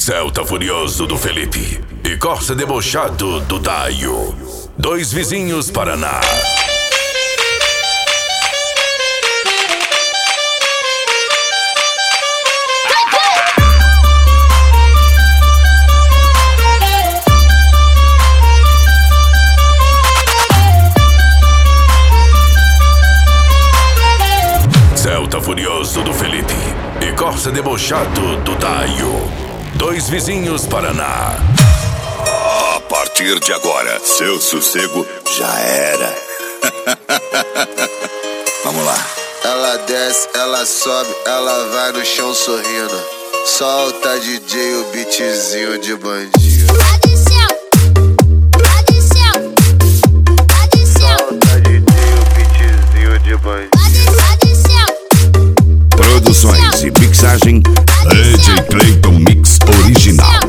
Celta furioso do Felipe e Corsa debochado do Daio. Dois vizinhos Paraná. Celta furioso do Felipe e Corsa debochado do Daio. Dois vizinhos Paraná. A partir de agora, seu sossego já era. Vamos lá. Ela desce, ela sobe, ela vai no chão sorrindo. Solta DJ o beatzinho de bandido. Solta DJ o beatzinho de bandido. Produções e mixagem DJ Clayton Mix Original.